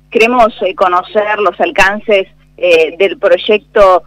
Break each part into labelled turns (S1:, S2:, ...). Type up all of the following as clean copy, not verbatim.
S1: queremos conocer los alcances del proyecto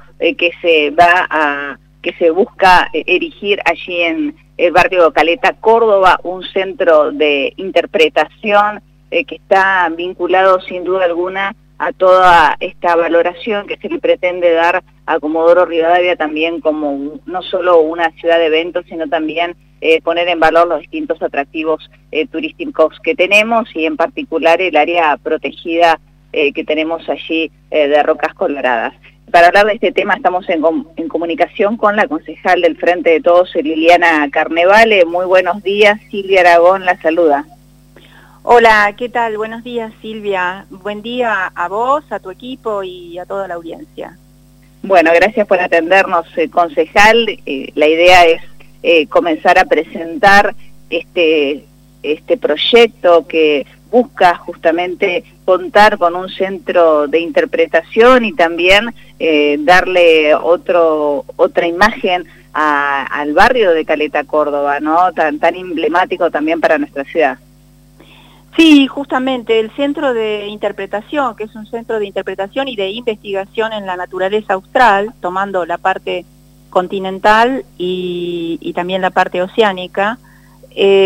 S1: que se busca erigir allí en el barrio Caleta, Córdoba, un centro de interpretación que está vinculado sin duda alguna a toda esta valoración que se le pretende dar a Comodoro Rivadavia también como no solo una ciudad de eventos, sino también poner en valor los distintos atractivos turísticos que tenemos y en particular el área protegida que tenemos allí de Rocas Coloradas. Para hablar de este tema estamos en comunicación con la concejal del Frente de Todos, Liliana Carnevale. Muy buenos días, Silvia Aragón la saluda.
S2: Hola, ¿qué tal? Buenos días, Silvia. Buen día a vos, a tu equipo y a toda la audiencia.
S1: Bueno, gracias por atendernos, concejal. La idea es comenzar a presentar este proyecto que busca justamente contar con un centro de interpretación y también darle otra imagen al barrio de Caleta, Córdoba, ¿no? Tan emblemático también para nuestra ciudad.
S2: Sí, justamente el Centro de Interpretación, que es un centro de interpretación y de investigación en la naturaleza austral, tomando la parte continental y también la parte oceánica, es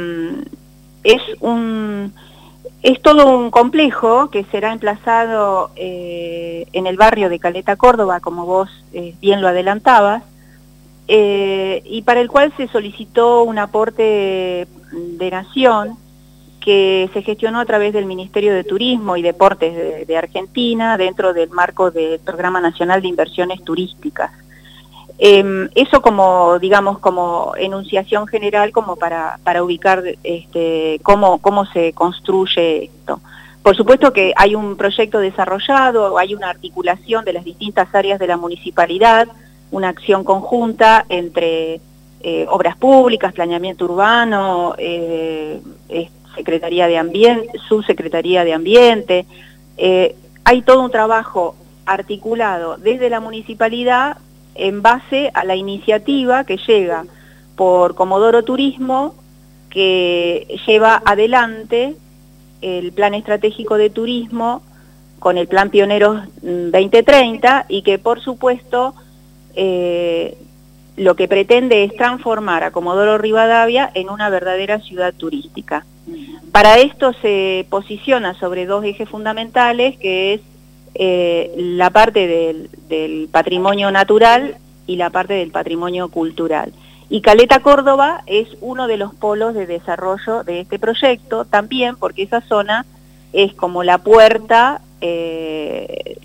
S2: todo un complejo que será emplazado en el barrio de Caleta, Córdoba, como vos bien lo adelantabas, y para el cual se solicitó un aporte de Nación que se gestionó a través del Ministerio de Turismo y Deportes de Argentina dentro del marco del Programa Nacional de Inversiones Turísticas. Eso como, digamos, como enunciación general, como para ubicar cómo se construye esto. Por supuesto que hay un proyecto desarrollado, hay una articulación de las distintas áreas de la municipalidad, una acción conjunta entre obras públicas, planeamiento urbano, Secretaría de Ambiente, Subsecretaría de Ambiente. Hay todo un trabajo articulado desde la municipalidad en base a la iniciativa que llega por Comodoro Turismo, que lleva adelante el Plan Estratégico de Turismo con el Plan Pioneros 2030 y que por supuesto lo que pretende es transformar a Comodoro Rivadavia en una verdadera ciudad turística. Para esto se posiciona sobre dos ejes fundamentales, que es la parte del patrimonio natural y la parte del patrimonio cultural. Y Caleta, Córdoba es uno de los polos de desarrollo de este proyecto, también porque esa zona es como la puerta de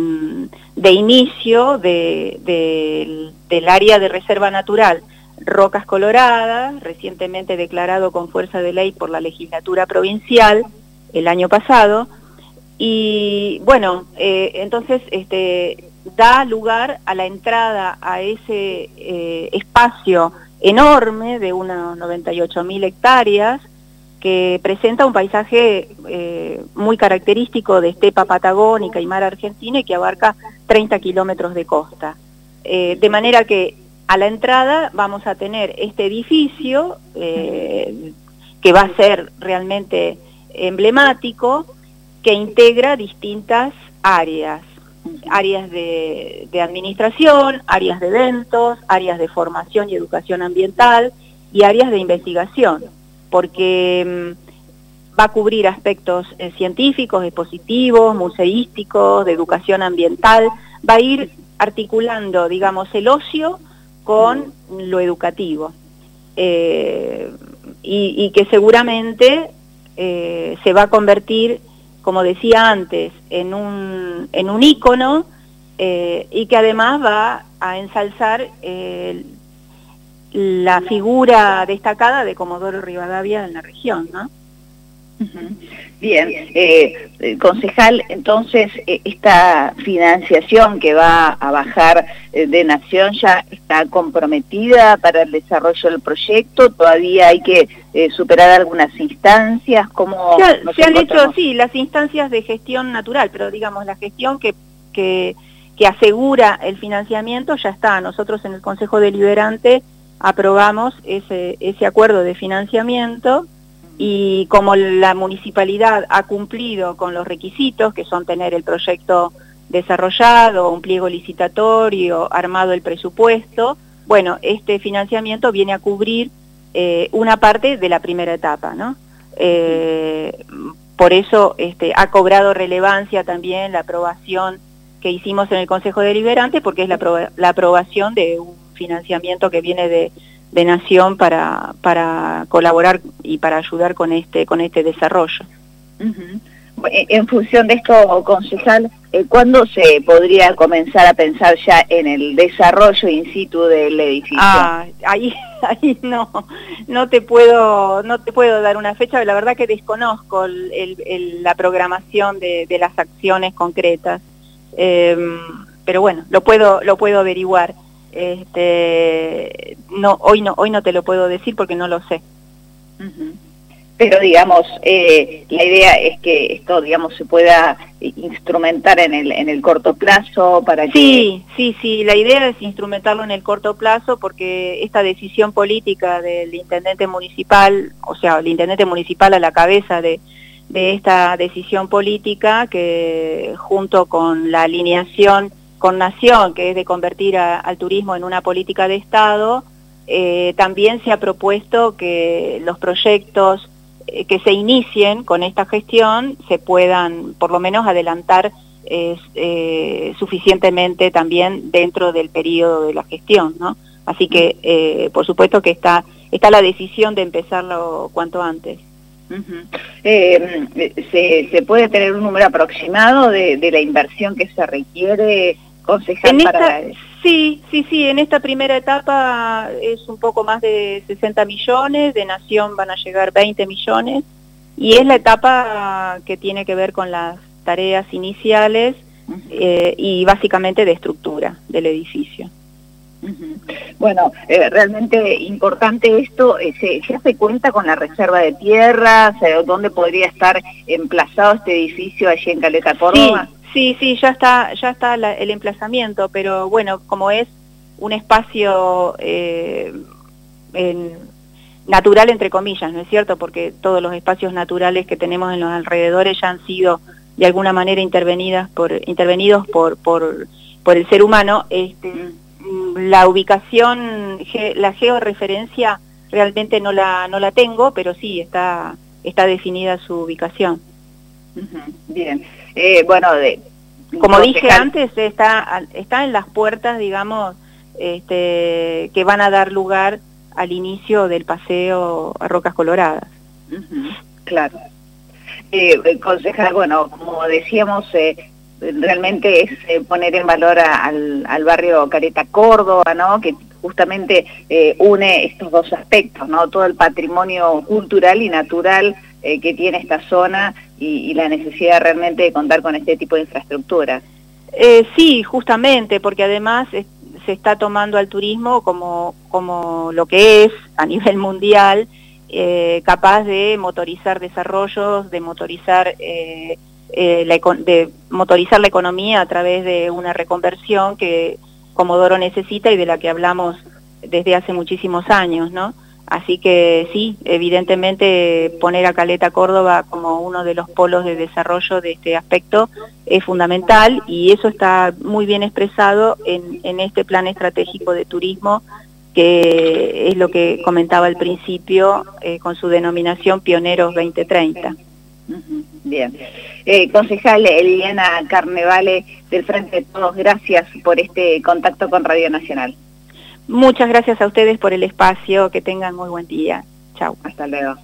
S2: inicio del área de reserva natural Rocas Coloradas, recientemente declarado con fuerza de ley por la legislatura provincial el año pasado, y bueno, entonces da lugar a la entrada a ese espacio enorme de unas 98.000 hectáreas, que presenta un paisaje muy característico de estepa patagónica y mar argentino y que abarca 30 kilómetros de costa. De manera que a la entrada vamos a tener este edificio que va a ser realmente emblemático, que integra distintas áreas de administración, áreas de eventos, áreas de formación y educación ambiental y áreas de investigación, porque va a cubrir aspectos científicos, expositivos, museísticos, de educación ambiental, va a ir articulando, digamos, el ocio con lo educativo, y que seguramente se va a convertir, como decía antes, en un ícono y que además va a ensalzar la figura destacada de Comodoro Rivadavia en la región, ¿no?
S1: Bien, concejal, entonces esta financiación que va a bajar de Nación ya está comprometida para el desarrollo del proyecto. Todavía hay que superar algunas instancias. ¿Cómo
S2: se han hecho, sí, las instancias de gestión natural, pero digamos la gestión que asegura el financiamiento ya está. Nosotros en el Consejo Deliberante aprobamos ese acuerdo de financiamiento Y como la municipalidad ha cumplido con los requisitos, que son tener el proyecto desarrollado, un pliego licitatorio, armado el presupuesto, bueno, este financiamiento viene a cubrir una parte de la primera etapa, ¿no? Por eso ha cobrado relevancia también la aprobación que hicimos en el Consejo Deliberante, porque es la aprobación de un financiamiento que viene de Nación para colaborar y para ayudar con este desarrollo.
S1: En función de esto, concejal, ¿cuándo se podría comenzar a pensar ya en el desarrollo in situ del edificio?
S2: Ahí no te puedo dar una fecha, la verdad que desconozco la programación de las acciones concretas, pero bueno, lo puedo averiguar. Hoy no te lo puedo decir porque no lo sé.
S1: Pero digamos, la idea es que esto, digamos, se pueda instrumentar en el corto plazo para que...
S2: Sí, la idea es instrumentarlo en el corto plazo porque esta decisión política del intendente municipal, o sea, el intendente municipal a la cabeza de esta decisión política, que junto con la alineación con Nación, que es de convertir al turismo en una política de Estado, también se ha propuesto que los proyectos que se inicien con esta gestión se puedan por lo menos adelantar suficientemente también dentro del periodo de la gestión, ¿no? Así que por supuesto que está la decisión de empezarlo cuanto antes.
S1: ¿Se puede tener un número aproximado de la inversión que se requiere, concejal,
S2: Sí, en esta primera etapa es un poco más de 60 millones, de Nación van a llegar 20 millones, y es la etapa que tiene que ver con las tareas iniciales y básicamente de estructura del edificio.
S1: Bueno, realmente importante esto. ¿Se hace cuenta con la reserva de tierras? ¿Dónde podría estar emplazado este edificio allí en Caleta, Córdoba?
S2: Sí, ya está el emplazamiento, pero bueno, como es un espacio natural, entre comillas, ¿no es cierto? Porque todos los espacios naturales que tenemos en los alrededores ya han sido de alguna manera intervenidos por el ser humano. La ubicación, la georreferencia realmente no la tengo, pero sí está definida su ubicación.
S1: Bien, bueno,
S2: como dije antes, está en las puertas, digamos, que van a dar lugar al inicio del paseo a Rocas Coloradas.
S1: Claro. Concejal, bueno, como decíamos, realmente es poner en valor al barrio Caleta, Córdoba, ¿no? Que justamente une estos dos aspectos, ¿no? Todo el patrimonio cultural y natural que tiene esta zona y la necesidad realmente de contar con este tipo de infraestructura.
S2: Sí, justamente, porque además se está tomando al turismo como lo que es a nivel mundial, capaz de motorizar desarrollos, de motorizar la economía a través de una reconversión que Comodoro necesita y de la que hablamos desde hace muchísimos años, ¿no? Así que sí, evidentemente poner a Caleta, Córdoba como uno de los polos de desarrollo de este aspecto es fundamental, y eso está muy bien expresado en este plan estratégico de turismo, que es lo que comentaba al principio, con su denominación Pioneros 2030.
S1: Bien. Concejal Liliana Carnevale, del Frente de Todos, gracias por este contacto con Radio Nacional.
S2: Muchas gracias a ustedes por el espacio, que tengan muy buen día. Chau.
S1: Hasta luego.